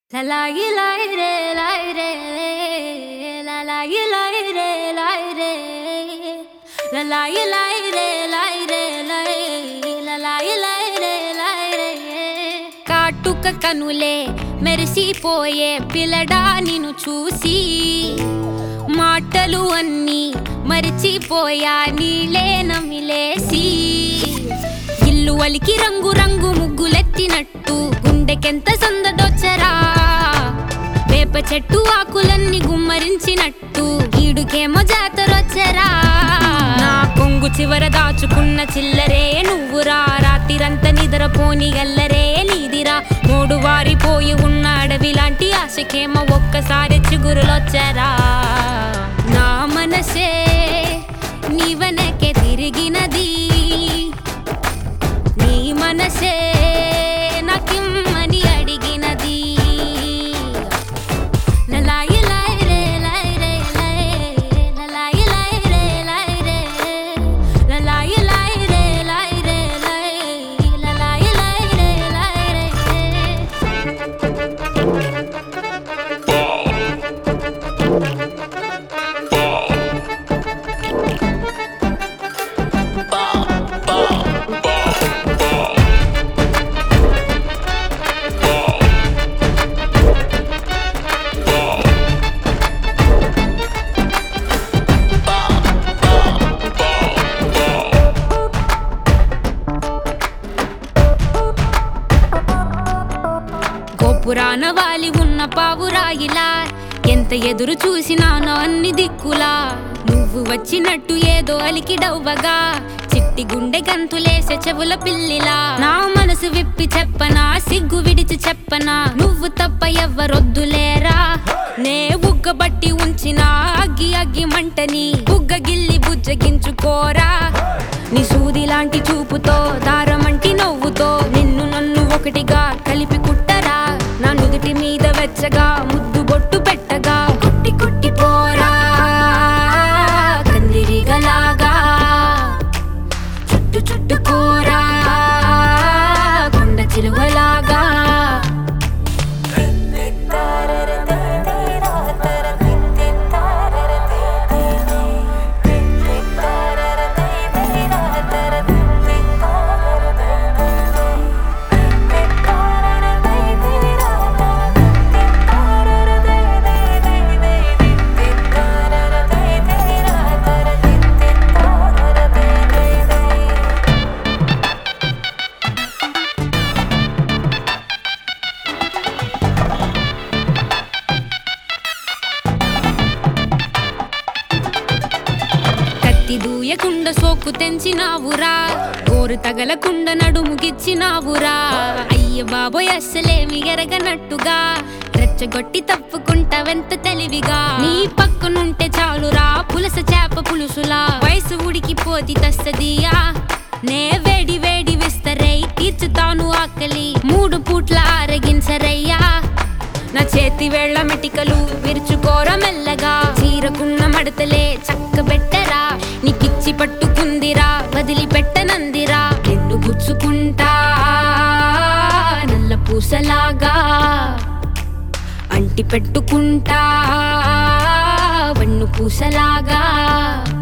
La la ye la re la la ye la re la la ye la la ye కాటుక కనులే మెరిసిపోయే పిల్లడా నిన్ను చూసి మాటలు అన్నీ మరిచిపోయా నీలే నమిలేసి ఇల్లు వలికి రంగు రంగు ముగ్గులెత్తినట్టు గుండెకెంత సందడొచ్చరా వేప చెట్టు ఆకులన్నీ గుమ్మరించినట్టు ఈడుకేమో జాతరొచ్చరా నా కొంగు చివర దాచుకున్న చిల్లరే నువ్వురా రాత్రిరంతా నిద్రపోని గల్లరే నీదిరా మూడు వారిపోయి ఉన్న అడవి లాంటి ఆశకేమో ఒక్కసారి చిగురులొచ్చరా నా మనసే నీ వెనకే తిరిగినది నీ మనసే నాకిమ్మని అడిగినది లలాయి లై రే లై రే లై లలాయి లై రే లై రే లలాయి లై రే లై రే లై లలాయి లై రే లై రే గోపురాన వాలి ఉన్న పావురాయిలా ఎంత ఎదురు చూసినానో అన్ని దిక్కులా నువ్వు వచ్చినట్టు ఏదో అలికిడవ్వగా చిట్టి గుండె గంతులేసే చెవుల పిల్లిలా నా మనసు విప్పి చెప్పనా సిగ్గు విడిచి చెప్పనా నువ్వు తప్ప ఎవ్వరొద్దులేరా నే ఉగ్గబట్టి ఉంచిన అగ్గి అగ్గి మంటని బుగ్గ గిల్లి బుజ్జగించుకోరా నీ సూది లాంటి చూపుతో దారమంటి నవ్వుతో నిన్ను నన్ను ఒకటిగా కలిపి కుట్టరా నా నుదుటి మీద వెచ్చగా ముద్దు బొట్టు పెట్టగా కొట్టి కొట్టి పోరా కందిరిగలాగా చుట్టు చుట్టుకోరా కొండ చిలువలాగా దూయకుండ సోకు తెంచినావురా గోరు తగలకుండ నడుముగిచ్చినావురా అయ్య బాబోయ్ అస్సలేమి ఎరగనట్టుగా రెచ్చగొట్టి తప్పుకుంటావెంత తెలివిగా నీ పక్కనుంటే చాలురా పులస చేప పులుసులా వయసు ఉడికిపోతి తస్తదియా నే వేడి వేడి విస్తరై తీర్చుతాను ఆకలి 3 పూట్ల ఆరగించరయ్యా నా చేతి వేళ్ల మెటికలు విరుచుకోర మెల్లగా చీరకున్న మడతలే చక్కబెట్టరా నీకిచ్చి పట్టుకుందిరా వదిలిపెట్టనందిరా నిన్ను గుచ్చుకుంటా నల్ల పూసలాగా అంటి పెట్టుకుంటా వన్ను పూసలాగా